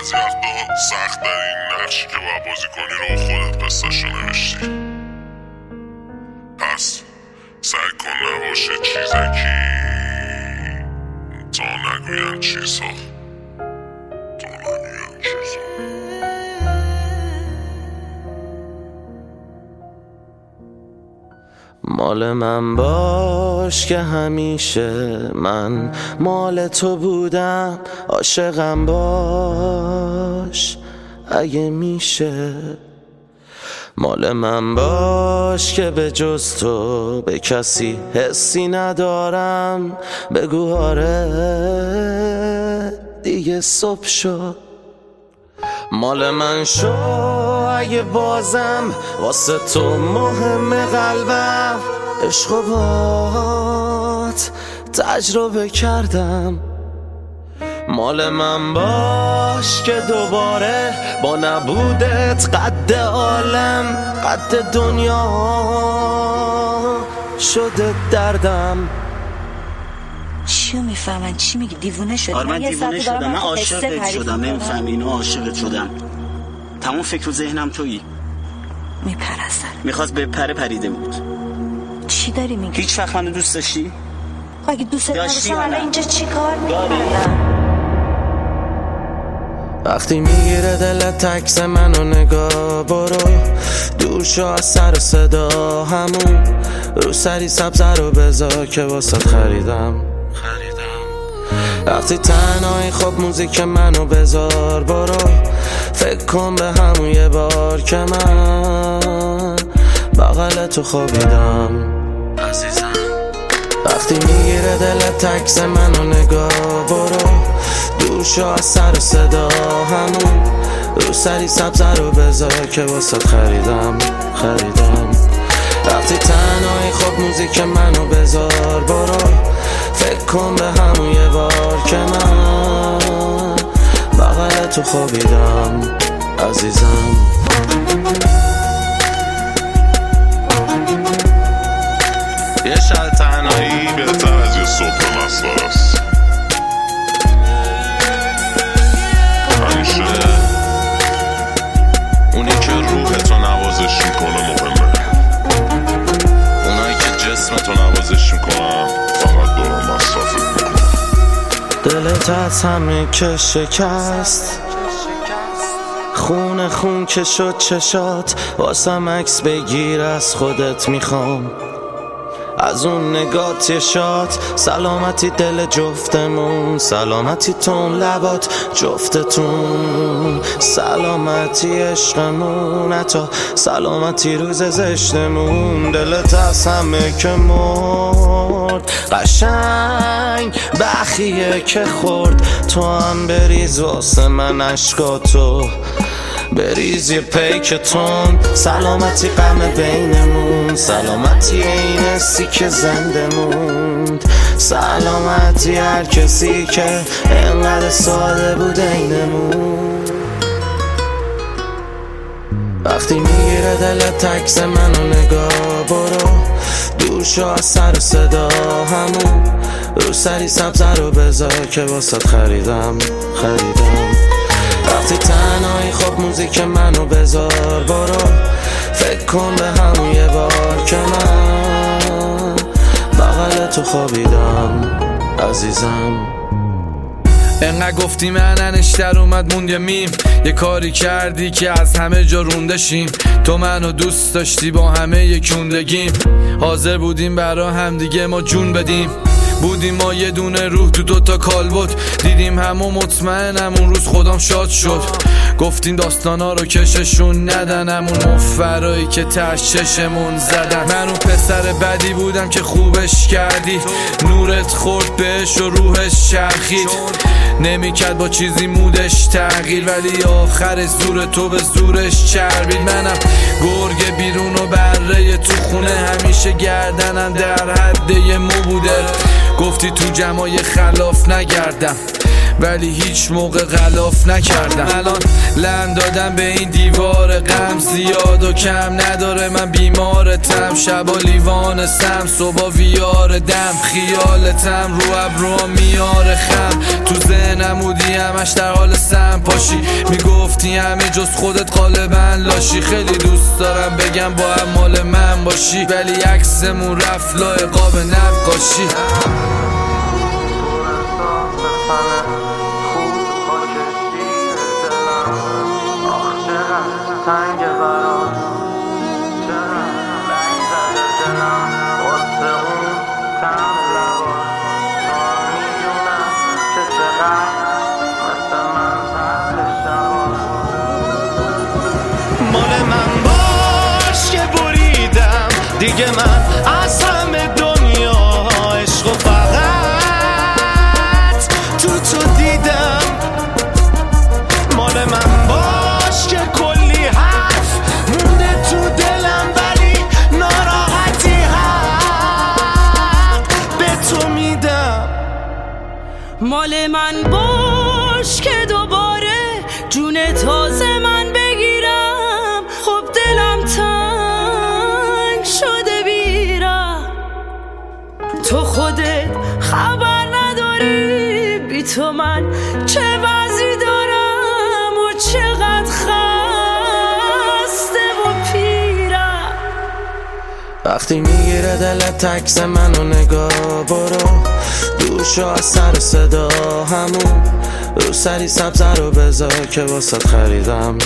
بعضی وقتا سخت در این نقشی که باید بازی کنی رو خودت قصه‌شو نوشتی. پس سعی کن نباشه چیزکی تا نگوین چیزها. مال من باش که همیشه من مال تو بودم، عاشقم باش اگه میشه. مال من باش که به جز تو به کسی حسی ندارم، بگو آره دیگه صبح شد. مال من شو اگه بازم واسه تو مهم قلبم، عشق و بات تجربه کردم. مال من باش که دوباره با نبودت قد عالم قد دنیا شده دردم. چیو میفهمن؟ چی میگی؟ دیوونه شدی؟ من دیوونه شدم، من عاشقت شدم. نمیفهمی اینو؟ عاشقت شدم. تمام فکر و ذهنم تویی. میپرستن. میخواست بپره پریده بود. چی داری میگی؟ هیچ وقت منو دوست داشتی؟ اگه دوست داشتم الان اینجا چی کار میکنی؟ وقتی میگیره دلت عکس منو نگاه، برو دور شو از سر و صدا، همون رو سری سبزه رو بذار که واسه خریدم. وقتی تنهایی خب موزیک منو بذار، برو فکر کن به همون یه بار که من بغل تو خوابیدم عزیزم. وقتی میگیره دلت عکس منو نگاه، برو دور شو از سر و صدا، همون رو سری سبزه رو بذار که واسه خریدم. وقتی تنهایی خب موزیک منو بذار، برو فکر کن به همون یه بار که من بغل تو خوابیدم عزیزم. یه شب تنهایی بهتر از یه صبح مسخره است. همیشه اونی که روحتو نوازش میکنه مهمه، اونایی که جسمتو نوازش میکنن فقط دوران مصرفت میکنن. دلت از همه که شکست، خون که شد چشات، واسم عکس بگیر از خودت میخوام، از اون نگات یه شات. سلامتی دل جفتمون، سلامتی تون لبات جفتتون، سلامتی عشقمون، حتی سلامتی روز زشتمون. دلت از همه که مرد قشنگ بخیه که خورد، تو هم بریز واسه من عشقاتو، بریز یه پیکتون. سلامتی غم بینمون، سلامتی این حسی که زنده موند، سلامتی هر کسی که انقدر ساده بود اینمون. وقتی میگیره دلت عکس منو نگاه، برو دور شو از سر و صدا، همون رو سری سبزه رو بذار که واسه خریدم. وقتی تنهایی خب موزیک منو بذار، برو فکر کن به همون یه بار که من بغل تو خوابیدم عزیزم. انقدر گفتی مننش در اومد موند یه میم، یه کاری کردی که از همه جا روندشیم. تو منو دوست داشتی با همه یکوندگیم، حاضر بودیم برا هم دیگه ما جون بدیم. بودیم ما یه دونه روح تو دوتا کالبد، دیدیم همو مطمئنم اون روز خودم شاد شد. گفتیم داستانا رو کششون ندن، همون مفرایی که تش چشمون زدن. من اون پسر بدی بودم که خوبش کردی، نورت خورد بهش و روحش چرخید. نمیکرد با چیزی مودش تغییر، ولی آخر زور تو به زورش چربید. منم گرگ بیرون و بره تو خونه، همیشه گردنم در حد یه مو بوده. گفتی تو جمعای خلاف نگردم، ولی هیچ موقع غلاف نکردم. الان لم دادم به این دیوار غم، زیاد و کم نداره من بیمارتم. شبا لیوانستم صبح ویار دم، خیالتم رو ابروام میاره خم. تو ذهنم بودی همش در حال سم پاشی، میگفتی همه جز خودت غالبا لاشی. خیلی دوست دارم بگم با هم مال من باشی، ولی عکسمون رفت لای قاب نقاشی. تنگ برات چرا بنگ زده دلم واسه اون تم لبات. تو میدونم که چقدر مثل من سهل شبات. مال من باش که بریدم دیگه، من از همه دنیا عشق و فقط تو دیدم. مال من باش که کلی حرف مونده تو دلم، ولی ناراحتی حق به تو میدم. مال من باش که دوباره جون تازه من بگیرم. خب دلم تنگ شده بیرم، تو خودت خبر نداری بی تو من چه وضعی دارم و چقدر خسته و پیرم. وقتی میگیره دلت عکس منو نگاه، برو دور شو از سر و صدا. همون رو سری سبزه رو بذار که واسه خریدم.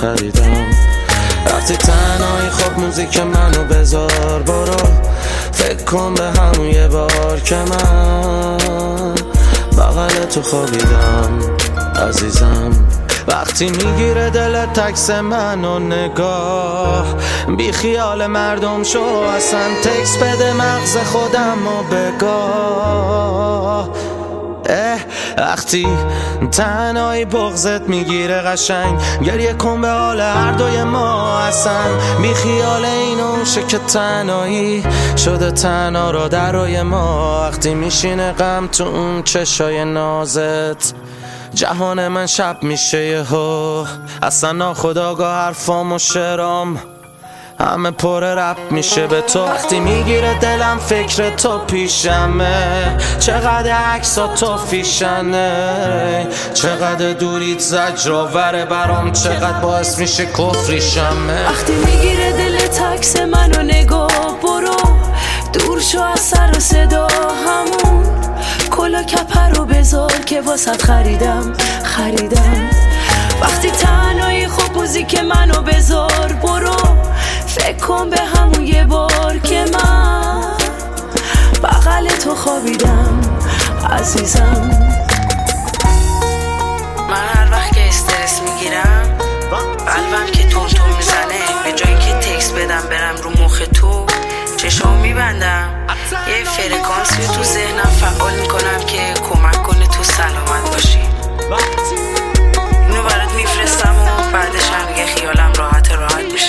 وقتی تنهایی خب موزیک منو بذار، برو فکر کن به همون یه بار که من بغل تو خوابیدم عزیزم. وقتی میگیره دلت عکس منو نگاه، بی خیال مردم شو اصلا تکس بده مغز خودم و بگاه. وقتی تنهایی بغضت میگیره قشنگ، گریه کن به حال هر دوی ما اصلا. بی خیال اینو شه که تنهایی شده تنها را در روی ما. وقتی میشینه غم تو اون چشای نازت، جهان من شب میشه یهو. اصلا ناخودآگاه حرفام و شعرام همه پر رپ میشه به تو. وقتی میگیره دلم فکر تو پیشمه، چقدر عکسا تو فیشنه. چقدر دوریت زجرآوره برام، چقدر باعث میشه کفریشمه. وقتی میگیره دلت عکس منو نگاه، برو دور شو از سر و صدا. همون کلا کپر رو بذار که واسط خریدم. وقتی تنهایی خب موزیک منو بذار، برو فکر کن به همون یه بار که من بغل تو خوابیدم عزیزم. من هر وقت که استرس میگیرم قلبم که تون میزنه، به جایی که تکس بدم برم رو مخ تو چشام میبندم. یه فرکانسی تو ذهنم فعال میکنم که کمک کنه تو سلامت باشی. اینو برات میفرستم و بعدش هم دیگه خیالم راحت میشه.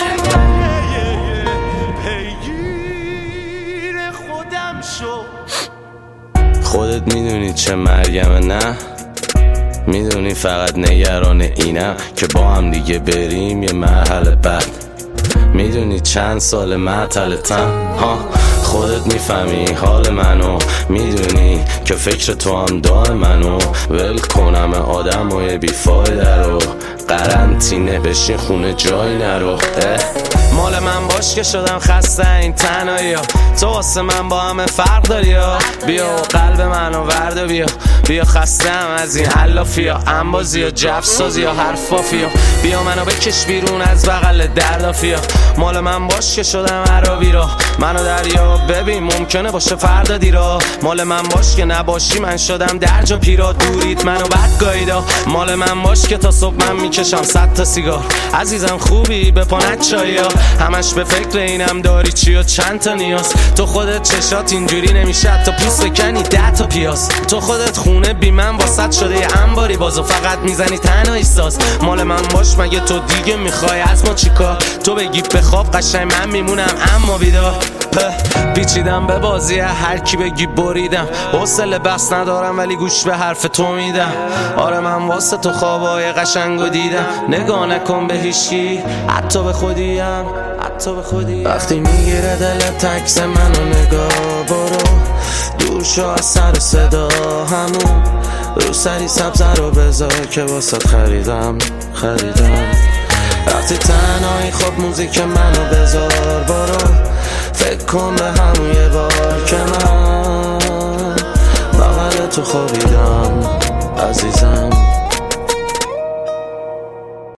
خودت میدونی چه مرگمه، نه میدونی فقط نگران اینم که با هم دیگه بریم یه مرحله بعد. میدونی چند سال معطلتم، خودت میفهمی حال منو، میدونی که فکر تو هم دار منو. ول کنم آدم و یه بیفایده رو، قرنطینه بشین خونه جایی نرو. مال من باش که شدم خسته این تنهایی ها، تو واسه من با همه فرق داری ها. بیا و قلب منو ورد بیا خستم از این حلافی ها، انبازی ها، جفسازی ها، حرفافی ها. بیا منو بکش بیرون از بغل دردافی ها. مال من باش که شدم عربی را، منو دریا ببین ممکنه باشه فردا دیرا. مال من باش که نباشی من شدم درجا پیرا، دوریت منو بد گاییدا. مال من باش که تا صبح من میکشم 100 تا سیگار. عزیزم خوبی به پانت چایی ها، همش به فکر اینم داری چی و چند تا نیاز. تو خودت چشات اینجوری نمیشه تا پوست بکنی 10 تا پیاز. تو خودت خونه بی من واسط شده یه انباری بازو فقط میزنی تنهایی ساز. مال من باش مگه تو دیگه میخوای از ما چیکار؟ تو بگی بخواب قشنگ من میمونم اما بیدار. پیچیدم به بازی هر کی بگی بریدم، حوصله بس ندارم ولی گوش به حرف تو میدم. آره من واسه تو خوابای قشنگو دیدم، نگاه نکن به هیچکی حتی به خودیم. وقتی میگیره دلت تکس منو نگاه برو، دور شو از سر و صدا همون رو سری سبزه رو بذار که واسه خریدم. وقتی تنهایی خب موزیک منو بذار برو، فکر کن به همون یه بار که من بغل تو خوابیدم عزیزم.